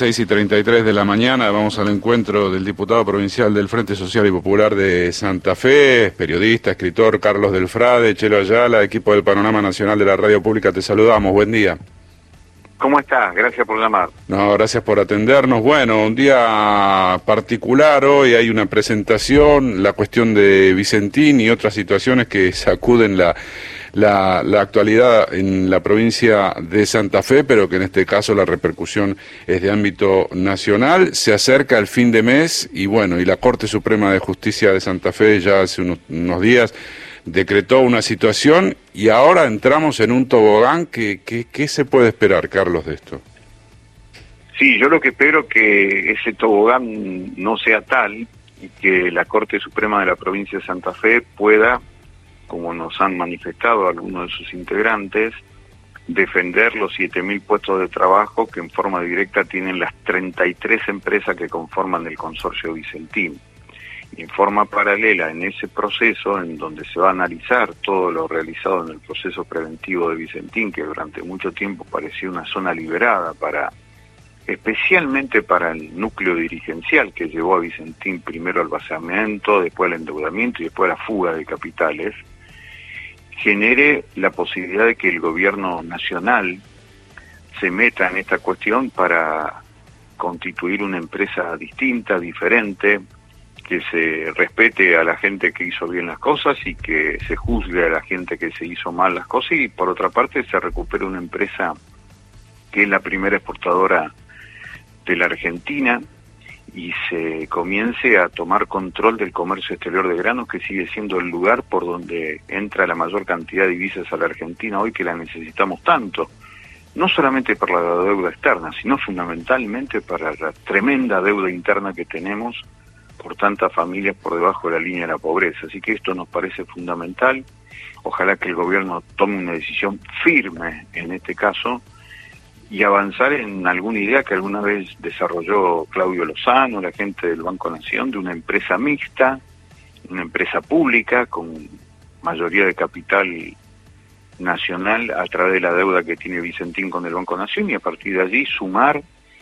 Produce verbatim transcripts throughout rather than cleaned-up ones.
seis y treinta y tres de la mañana, vamos al encuentro del diputado provincial del Frente Social y Popular de Santa Fe, periodista, escritor Carlos Delfrade, Chelo Ayala, equipo del Panorama Nacional de la Radio Pública, te saludamos, buen día. ¿Cómo estás? Gracias por llamar. No, gracias por atendernos. Bueno, un día particular hoy, hay una presentación, la cuestión de Vicentín y otras situaciones que sacuden la, la, la actualidad en la provincia de Santa Fe, pero que en este caso la repercusión es de ámbito nacional. Se acerca el fin de mes y bueno, y la Corte Suprema de Justicia de Santa Fe ya hace unos, unos días decretó una situación y ahora entramos en un tobogán. que, que, ¿Qué se puede esperar, Carlos, de esto? Sí, yo lo que espero que ese tobogán no sea tal y que la Corte Suprema de la provincia de Santa Fe pueda, como nos han manifestado algunos de sus integrantes, defender los siete mil puestos de trabajo que en forma directa tienen las treinta y tres empresas que conforman el consorcio Vicentín. En forma paralela, en ese proceso, en donde se va a analizar todo lo realizado en el proceso preventivo de Vicentín, que durante mucho tiempo parecía una zona liberada para, especialmente para el núcleo dirigencial que llevó a Vicentín primero al vaciamiento, después al endeudamiento y después a la fuga de capitales, genere la posibilidad de que el gobierno nacional se meta en esta cuestión para constituir una empresa distinta, diferente, que se respete a la gente que hizo bien las cosas y que se juzgue a la gente que se hizo mal las cosas, y por otra parte se recupere una empresa que es la primera exportadora de la Argentina y se comience a tomar control del comercio exterior de granos, que sigue siendo el lugar por donde entra la mayor cantidad de divisas a la Argentina hoy, que la necesitamos tanto, no solamente para la deuda externa, sino fundamentalmente para la tremenda deuda interna que tenemos por tantas familias por debajo de la línea de la pobreza. Así que esto nos parece fundamental. Ojalá que el gobierno tome una decisión firme en este caso y avanzar en alguna idea que alguna vez desarrolló Claudio Lozano, la gente del Banco Nación, de una empresa mixta, una empresa pública con mayoría de capital nacional a través de la deuda que tiene Vicentín con el Banco Nación, y a partir de allí sumar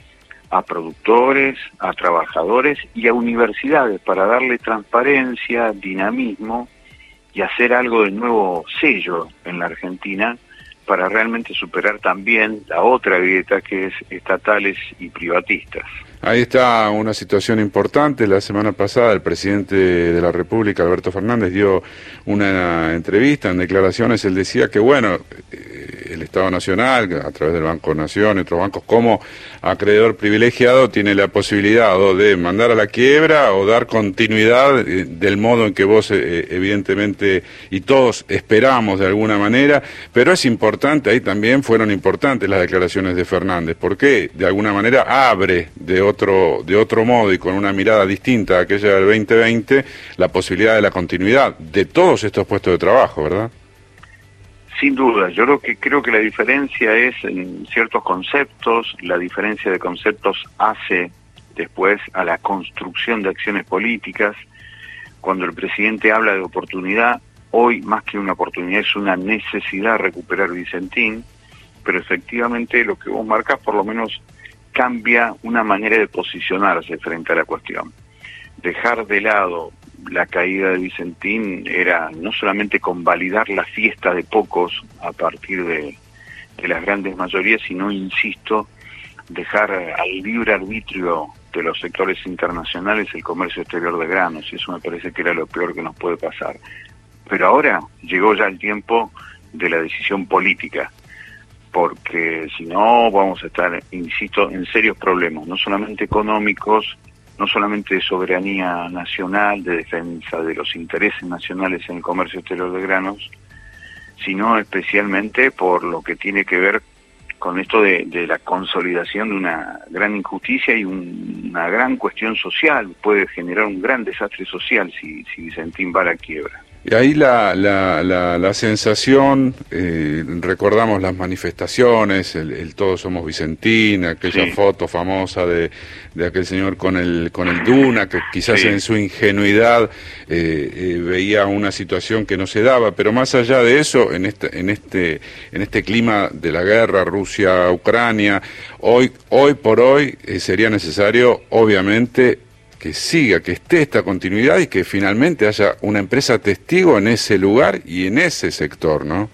a productores, a trabajadores y a universidades para darle transparencia, dinamismo y hacer algo de nuevo sello en la Argentina para realmente superar también la otra grieta que es estatales y privatistas. Ahí está una situación importante. La semana pasada el presidente de la República, Alberto Fernández, dio una entrevista, en declaraciones, él decía que, bueno, el Estado Nacional, a través del Banco Nación y otros bancos, como acreedor privilegiado, tiene la posibilidad o de mandar a la quiebra o dar continuidad del modo en que vos, evidentemente, y todos esperamos de alguna manera, pero es importante, ahí también fueron importantes las declaraciones de Fernández, porque de alguna manera abre de otro, de otro modo y con una mirada distinta a aquella del veinte veinte, la posibilidad de la continuidad de todos estos puestos de trabajo, ¿verdad? Sin duda, yo lo que creo que la diferencia es en ciertos conceptos, la diferencia de conceptos hace después a la construcción de acciones políticas. Cuando el presidente habla de oportunidad, hoy más que una oportunidad es una necesidad recuperar Vicentín, pero efectivamente lo que vos marcás por lo menos cambia una manera de posicionarse frente a la cuestión. Dejar de lado la caída de Vicentín era no solamente convalidar la fiesta de pocos a partir de, de las grandes mayorías, sino, insisto, dejar al libre arbitrio de los sectores internacionales el comercio exterior de granos, y eso me parece que era lo peor que nos puede pasar. Pero ahora llegó ya el tiempo de la decisión política, porque si no vamos a estar, insisto, en serios problemas, no solamente económicos, no solamente de soberanía nacional, de defensa de los intereses nacionales en el comercio exterior de granos, sino especialmente por lo que tiene que ver con esto de, de la consolidación de una gran injusticia y un, una gran cuestión social. Puede generar un gran desastre social si, si Vicentín va a la quiebra. Y ahí la, la, la, la sensación, eh, recordamos las manifestaciones, el, el Todos Somos Vicentín, aquella Sí, foto famosa de, de aquel señor con el, con el Duna, que quizás en sí, su ingenuidad eh, eh, veía una situación que no se daba, pero más allá de eso, en este, en este, en este clima de la guerra Rusia-Ucrania, hoy, hoy por hoy eh, sería necesario, obviamente, que siga, que esté esta continuidad y que finalmente haya una empresa testigo en ese lugar y en ese sector, ¿no?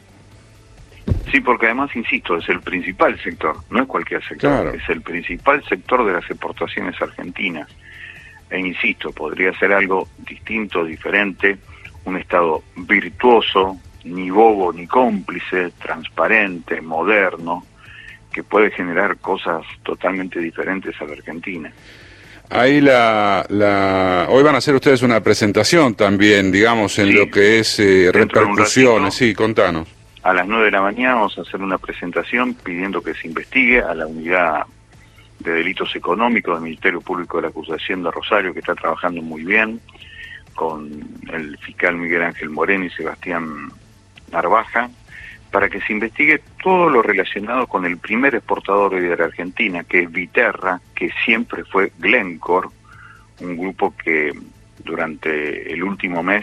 sí, porque además, insisto, es el principal sector, no es cualquier sector, Claro. es el principal sector de las exportaciones argentinas. E insisto, podría ser algo distinto, diferente, un Estado virtuoso, ni bobo ni cómplice, transparente, moderno, que puede generar cosas totalmente diferentes a la Argentina. Ahí la, la, hoy van a hacer ustedes una presentación también, digamos, en Sí, lo que es eh, dentro de un repercusiones. ratito, Sí, contanos. a las nueve de la mañana, vamos a hacer una presentación pidiendo que se investigue a la unidad de delitos económicos del Ministerio Público de la Acusación de Rosario, que está trabajando muy bien, con el fiscal Miguel Ángel Moreno y Sebastián Narvaja, para que se investigue todo lo relacionado con el primer exportador de la Argentina, que es Viterra, que siempre fue Glencore, un grupo que durante el último mes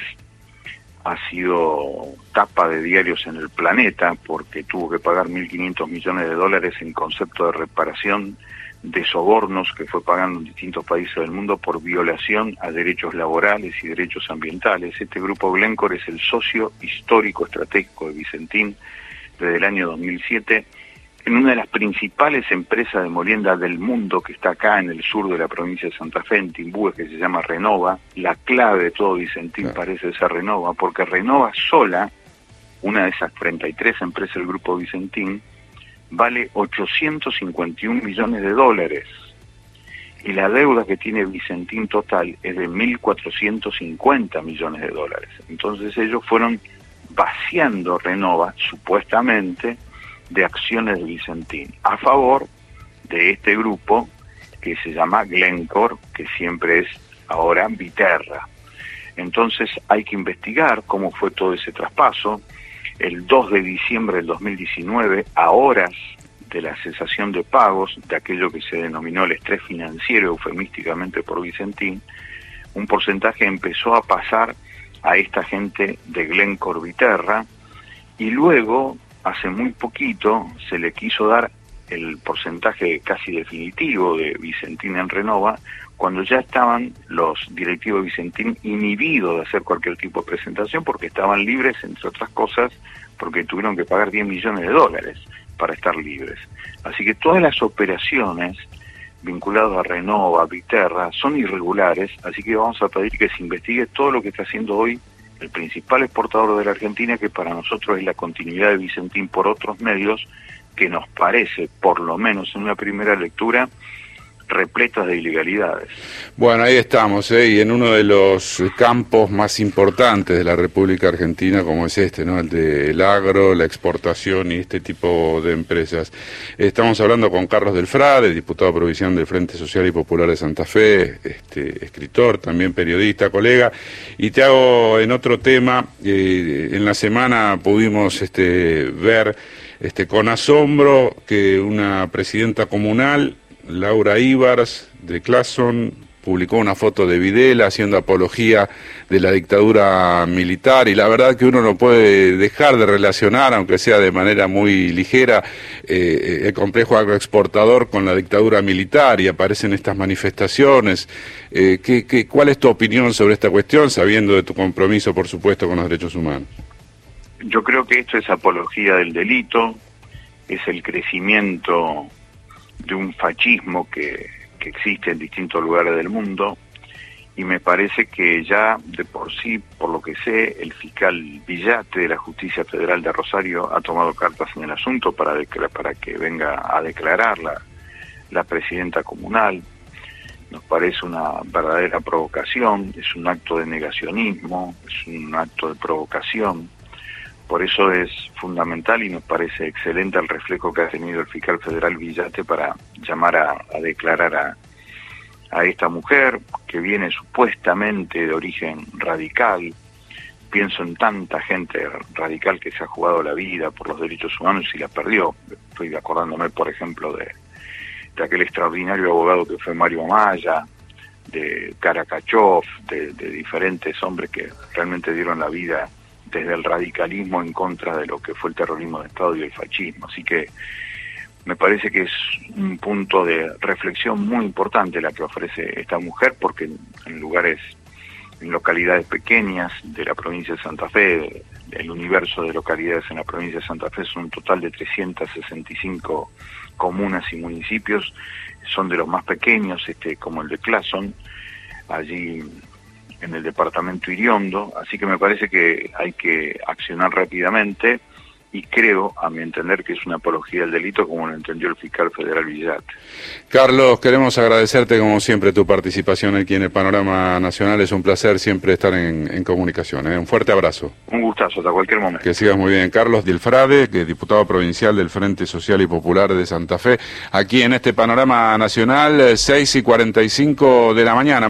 ha sido tapa de diarios en el planeta, porque tuvo que pagar mil quinientos millones de dólares en concepto de reparación de sobornos que fue pagando en distintos países del mundo por violación a derechos laborales y derechos ambientales. Este grupo Glencore es el socio histórico estratégico de Vicentín desde el año dos mil siete, en una de las principales empresas de molienda del mundo, que está acá en el sur de la provincia de Santa Fe, en Timbúes, que se llama Renova. La clave de todo Vicentín Claro. parece ser Renova, porque Renova sola, una de esas treinta y tres empresas del grupo Vicentín, vale ochocientos cincuenta y un millones de dólares. Y la deuda que tiene Vicentín total es de mil cuatrocientos cincuenta millones de dólares. Entonces ellos fueron vaciando Renova, supuestamente, de acciones de Vicentín, a favor de este grupo que se llama Glencore, que siempre es ahora Viterra. Entonces hay que investigar cómo fue todo ese traspaso. El dos de diciembre del dos mil diecinueve, a horas de la cesación de pagos, de aquello que se denominó el estrés financiero eufemísticamente por Vicentín, un porcentaje empezó a pasar a esta gente de Glencore Viterra, y luego, hace muy poquito, se le quiso dar el porcentaje casi definitivo de Vicentín en Renova, cuando ya estaban los directivos de Vicentín inhibidos de hacer cualquier tipo de presentación, porque estaban libres, entre otras cosas, porque tuvieron que pagar diez millones de dólares para estar libres. Así que todas las operaciones vinculadas a Renova, a Viterra, son irregulares, así que vamos a pedir que se investigue todo lo que está haciendo hoy el principal exportador de la Argentina, que para nosotros es la continuidad de Vicentín por otros medios, que nos parece, por lo menos en una primera lectura, repletas de ilegalidades. Bueno, ahí estamos, ¿eh? Y en uno de los campos más importantes de la República Argentina, como es este, ¿no? El del agro, la exportación y este tipo de empresas. Estamos hablando con Carlos Delfrade, diputado provincial del Frente Social y Popular de Santa Fe, este, escritor, también periodista, colega. Y te hago en otro tema, eh, en la semana pudimos este, ver este, con asombro que una presidenta comunal, Laura Ibars, de Clason, publicó una foto de Videla haciendo apología de la dictadura militar, y la verdad que uno no puede dejar de relacionar, aunque sea de manera muy ligera, eh, el complejo agroexportador con la dictadura militar, y aparecen estas manifestaciones. Eh, ¿qué, qué, ¿Cuál es tu opinión sobre esta cuestión, sabiendo de tu compromiso, por supuesto, con los derechos humanos? Yo creo que esto es apología del delito, es el crecimiento de un fascismo que, que existe en distintos lugares del mundo, y me parece que ya de por sí, por lo que sé, el fiscal Villate de la Justicia Federal de Rosario ha tomado cartas en el asunto para, para que venga a declarar la, la presidenta comunal. Nos parece una verdadera provocación, es un acto de negacionismo, es un acto de provocación. Por eso es fundamental y nos parece excelente el reflejo que ha tenido el fiscal federal Villate para llamar a, a declarar a, a esta mujer, que viene supuestamente de origen radical, pienso en tanta gente radical que se ha jugado la vida por los derechos humanos y la perdió. Estoy acordándome, por ejemplo, de, de aquel extraordinario abogado que fue Mario Maya, de Karakachov, de, de diferentes hombres que realmente dieron la vida desde el radicalismo en contra de lo que fue el terrorismo de Estado y el fascismo. Así que me parece que es un punto de reflexión muy importante la que ofrece esta mujer, porque en, en lugares, en localidades pequeñas de la provincia de Santa Fe, el universo de localidades en la provincia de Santa Fe es un total de trescientas sesenta y cinco comunas y municipios, son de los más pequeños, este, como el de Clason, allí en el departamento Iriondo, así que me parece que hay que accionar rápidamente, y creo, a mi entender, que es una apología del delito como lo entendió el fiscal federal Villat. Carlos, queremos agradecerte como siempre tu participación aquí en el Panorama Nacional. Es un placer siempre estar en, en comunicación, ¿eh? Un fuerte abrazo. Un gustazo, hasta cualquier momento. Que sigas muy bien. Carlos Dilfrade, que es diputado provincial del Frente Social y Popular de Santa Fe, aquí en este Panorama Nacional, seis y cuarenta y cinco de la mañana.